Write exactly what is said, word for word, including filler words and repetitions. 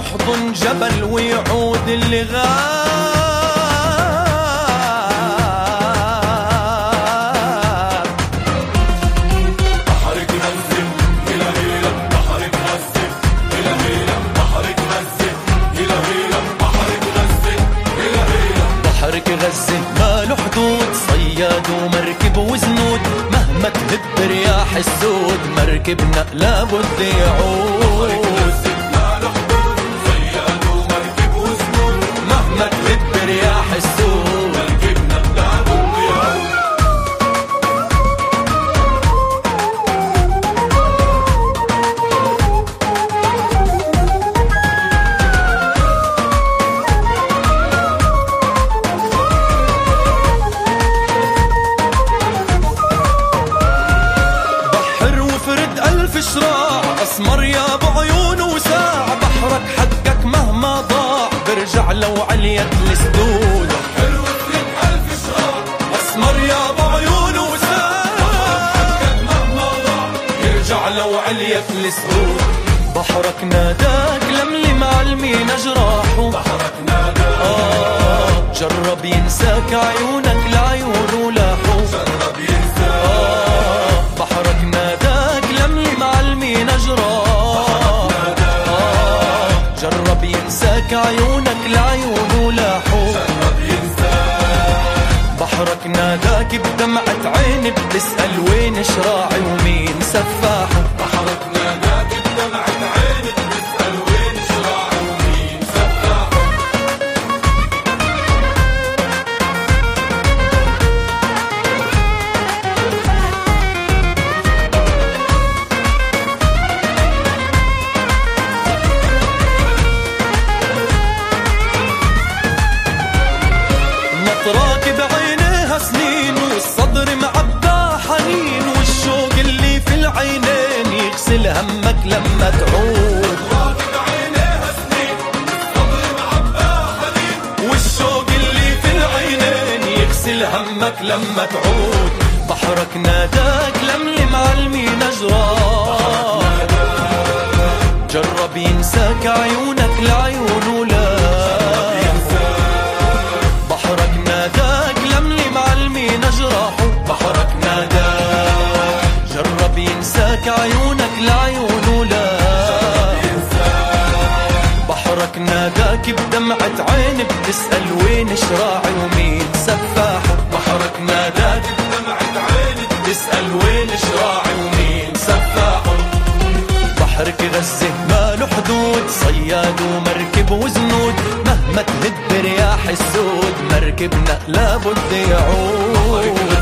يحضن جبل ويعود اللي غاب. بحرك غزة إلى هيلا، بحرك غزة إلى هيلا، بحرك غزة إلى هيلا، بحرك غزة إلى هيلا. بحرك غزة ما له حدود، صياد ومركب وزنود، مهما تهب رياح السود مركبنا لابد يعود. مهما تهب رياح السود مركبنا لابد يعود. أسمر يا بعيون وساع، بحرك حقك مهما ضاع برجع لو عليت السدود. بحر وفرد ألف شراع، أسمر يا بعيون وساع، حقك مهما ضاع يرجع لو عليت السدود. بحرك ناداك لملم عالمينا جراحه، بحرك ناداك آه جرب ينساك عيونك لعيونه لاحو، جرب ينساك آه بحرك ناداك لملم عالمينا جراحه، آه جرب ينساك عيونك لعيونه لاحو، جرب ينساك. بحرك ناداك بدمعة عين بتسأل وين شراعي ومين سفاحه. بحرك ناداك بدمعة عين بتسأل وين شراعي ومين سفاحه. نطراك بعينيها سنين والصدر معبى حنين، والشوق اللي في العينين يغسل همك لما تعود. نطراك بعينيها سنين والصدر معبى حنين، والشوق اللي في العينين يغسل همك لما تعود. بحرك ناداك لملم عالمينا جراح، جرب ينساك عيونك لعيونه لاح. بحرك ناداك لملم عالمينا جراحه، بحرك ناداك جرب ينساك عيونك لعيونه لاح. بحرك ناداك بدمعة عين بتسأل وين شراعي ومين سفاحه. بحرك ناداك بدمعة عين بتسأل وين شراعي ومين سفاحه. بحرك غزة ما له حدود، صياد ومركب وزنود، مهما تهب رياح السود مركبنا لابد يعود.